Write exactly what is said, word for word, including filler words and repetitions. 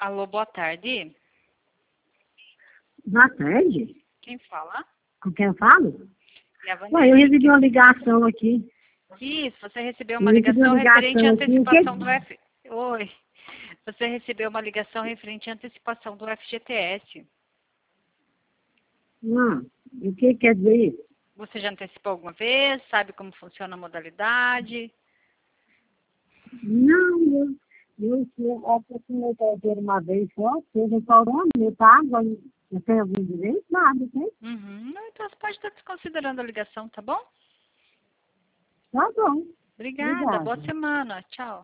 Alô, boa tarde. Boa tarde. Quem fala? Com quem eu falo? É a Ué, eu Vanderlei. recebi uma ligação aqui. Isso, você recebeu Eu uma recebi ligação uma referente à ligação aqui. O que... antecipação do F... Oi. Você recebeu uma ligação referente à antecipação do F G T S. Não, o que quer dizer isso? Você já antecipou alguma vez? Sabe como funciona a modalidade? Não, eu, eu, eu acho que eu quero uma vez só, eu restaurante, eu pago, eu tenho algum direito? Nada, tem? Uhum. Não, então você pode estar desconsiderando a ligação, tá bom? Tá bom. Obrigada. Boa Obrigada. semana. Tchau.